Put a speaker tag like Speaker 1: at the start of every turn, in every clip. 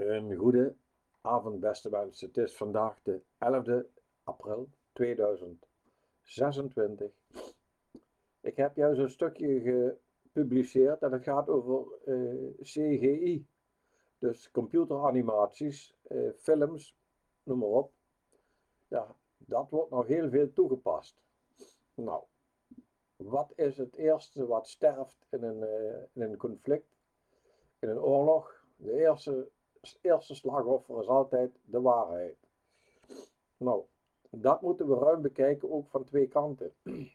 Speaker 1: Een goede avond, beste mensen. Het is vandaag de 11e april 2026. Ik heb juist een stukje gepubliceerd en het gaat over CGI. Dus computeranimaties, films, noem maar op. Ja, dat wordt nog heel veel toegepast. Nou, wat is het eerste wat sterft in een conflict, in een oorlog? De eerste slachtoffer is altijd de waarheid. Nou, dat moeten we ruim bekijken, ook van twee kanten.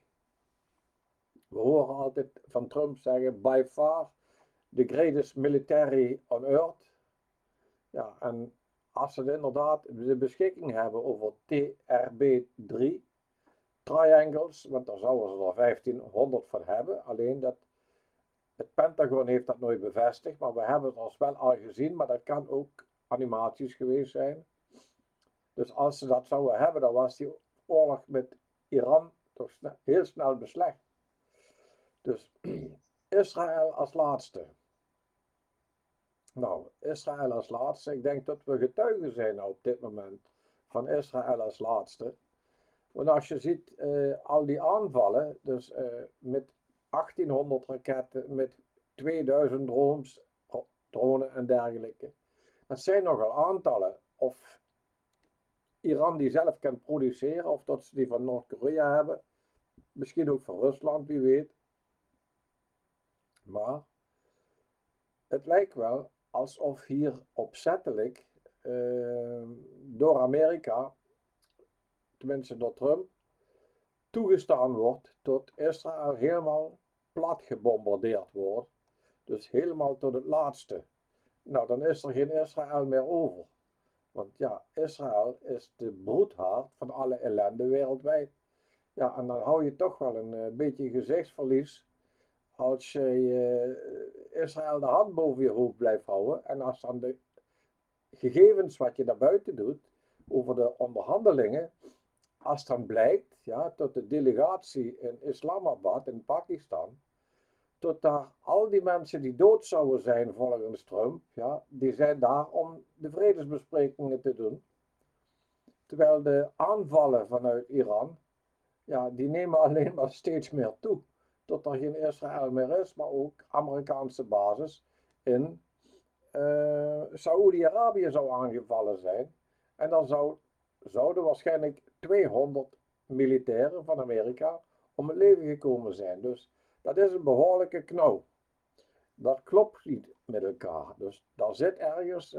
Speaker 1: We horen altijd van Trump zeggen, by far the greatest military on earth. Ja, en als ze inderdaad de beschikking hebben over TRB-3 triangles, want daar zouden ze er 1500 van hebben, alleen dat het Pentagon heeft dat nooit bevestigd, maar we hebben het als wel al gezien, maar dat kan ook animaties geweest zijn. Dus als ze dat zouden hebben, dan was die oorlog met Iran toch heel snel beslecht. Dus Israël als laatste. Nou, Israël als laatste. Ik denk dat we getuigen zijn op dit moment van Israël als laatste. Want als je ziet al die aanvallen, dus met 1800 raketten, met 2000 drones en dergelijke. Dat zijn nogal aantallen. Of Iran die zelf kan produceren, of dat ze die van Noord-Korea hebben. Misschien ook van Rusland, wie weet. Maar het lijkt wel alsof hier opzettelijk door Amerika, tenminste door Trump, toegestaan wordt tot Israël helemaal plat gebombardeerd wordt. Dus helemaal tot het laatste. Nou, dan is er geen Israël meer over. Want ja, Israël is de broedhaard van alle ellende wereldwijd. Ja, en dan hou je toch wel een beetje gezichtsverlies als je Israël de hand boven je hoofd blijft houden. En als dan de gegevens wat je daar buiten doet over de onderhandelingen, als dan blijkt, ja, tot de delegatie in Islamabad in Pakistan, tot daar al die mensen die dood zouden zijn volgens Trump, ja, die zijn daar om de vredesbesprekingen te doen. Terwijl de aanvallen vanuit Iran, ja, die nemen alleen maar steeds meer toe. Tot er geen Israël meer is, maar ook Amerikaanse basis in Saoedi-Arabië zou aangevallen zijn. En dan zouden waarschijnlijk 200 militairen van Amerika om het leven gekomen zijn. Dus dat is een behoorlijke knauw. Dat klopt niet met elkaar. Dus daar zit ergens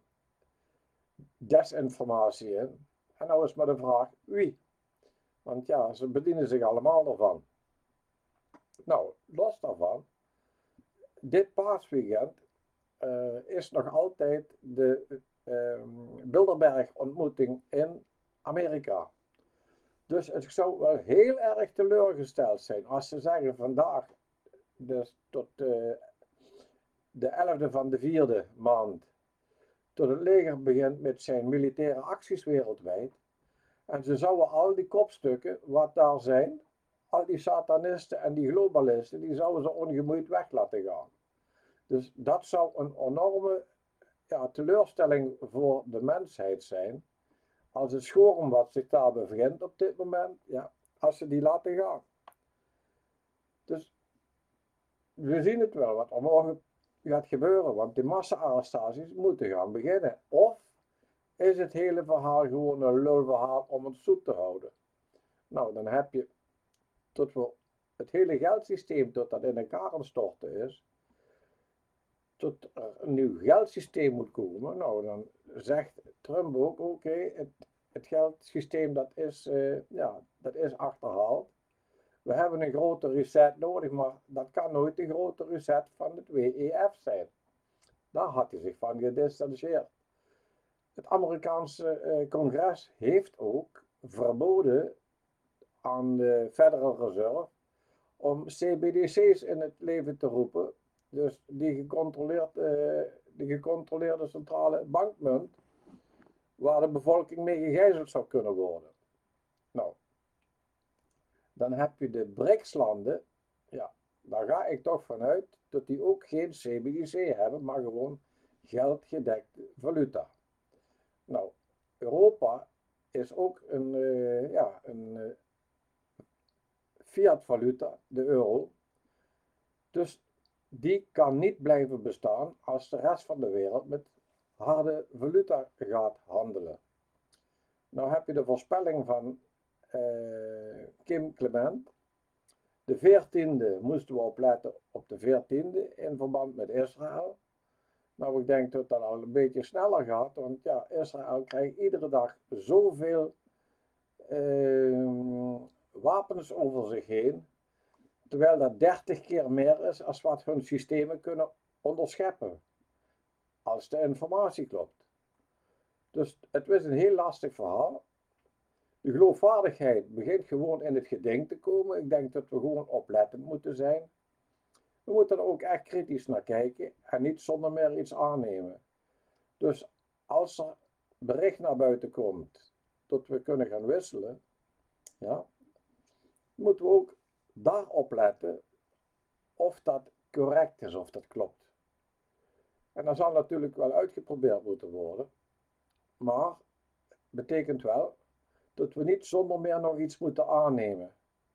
Speaker 1: desinformatie in. En nou is maar de vraag wie. Want ja, ze bedienen zich allemaal ervan. Nou, los daarvan, dit paasweekend is nog altijd de Bilderberg-ontmoeting in Amerika. Dus ik zou wel heel erg teleurgesteld zijn als ze zeggen vandaag, dus tot de 11e van de 4e maand, tot het leger begint met zijn militaire acties wereldwijd. En ze zouden al die kopstukken wat daar zijn, al die satanisten en die globalisten, die zouden ze ongemoeid weg laten gaan. Dus dat zou een enorme teleurstelling voor de mensheid zijn. Als het schorm wat zich daar bevindt op dit moment, ja, als ze die laten gaan. Dus we zien het wel wat er morgen gaat gebeuren, want die massa-arrestaties moeten gaan beginnen. Of is het hele verhaal gewoon een lulverhaal om het zoet te houden? Nou, dan heb je tot we het hele geldsysteem tot dat in elkaar aan storten is, tot er een nieuw geldsysteem moet komen. Nou, dan zegt Trump ook, oké, het geldsysteem dat is achterhaald. We hebben een grote reset nodig, maar dat kan nooit de grote reset van het WEF zijn. Daar had hij zich van gedistanceerd. Het Amerikaanse congres heeft ook verboden aan de Federal Reserve om CBDC's in het leven te roepen. Dus die gecontroleerde centrale bankmunt, waar de bevolking mee gegijzeld zou kunnen worden. Nou, dan heb je de BRICS-landen, ja, daar ga ik toch vanuit dat die ook geen CBDC hebben, maar gewoon geldgedekte valuta. Nou, Europa is ook een fiat valuta, de euro. Dus die kan niet blijven bestaan als de rest van de wereld met harde valuta gaat handelen. Nou heb je de voorspelling van Kim Clement. De 14e moesten we opletten op de 14e in verband met Israël. Nou, ik denk dat dat al een beetje sneller gaat, want ja, Israël krijgt iedere dag zoveel wapens over zich heen, terwijl dat 30 keer meer is als wat hun systemen kunnen onderscheppen, als de informatie klopt. Dus het is een heel lastig verhaal. De geloofwaardigheid begint gewoon in het geding te komen. Ik denk dat we gewoon oplettend moeten zijn. We moeten er ook echt kritisch naar kijken en niet zonder meer iets aannemen. Dus als er bericht naar buiten komt dat we kunnen gaan wisselen, ja, moeten we ook daarop letten of dat correct is, of dat klopt. En dat zal natuurlijk wel uitgeprobeerd moeten worden, maar het betekent wel dat we niet zonder meer nog iets moeten aannemen.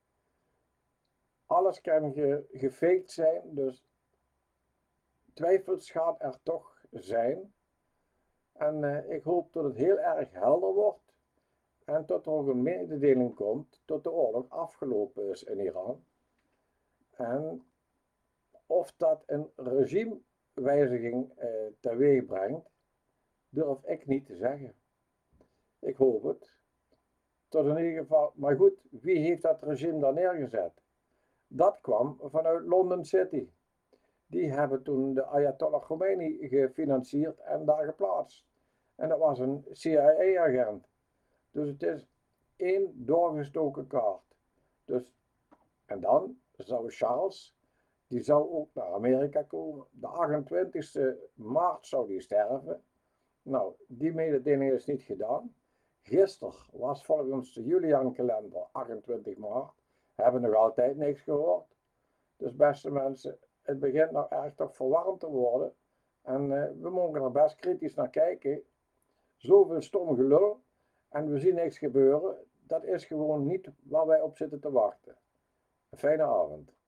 Speaker 1: Alles kan gefaked zijn, dus twijfels gaat er toch zijn. En ik hoop dat het heel erg helder wordt en tot er ook een mededeling komt dat de oorlog afgelopen is in Iran. En of dat een regimewijziging teweeg brengt, durf ik niet te zeggen. Ik hoop het. Tot in ieder geval, maar goed, wie heeft dat regime daar neergezet? Dat kwam vanuit London City. Die hebben toen de Ayatollah Khomeini gefinancierd en daar geplaatst. En dat was een CIA-agent. Dus het is één doorgestoken kaart. Dus, en dan zou Charles, die zou ook naar Amerika komen. De 28e maart zou die sterven. Nou, die mededeling is niet gedaan. Gisteren was volgens de Julian-kalender 28 maart. Hebben nog altijd niks gehoord. Dus beste mensen, het begint nou erg toch verwarmd te worden. En we mogen er best kritisch naar kijken. Zoveel stom gelul. En we zien niks gebeuren. Dat is gewoon niet waar wij op zitten te wachten. Een fijne avond.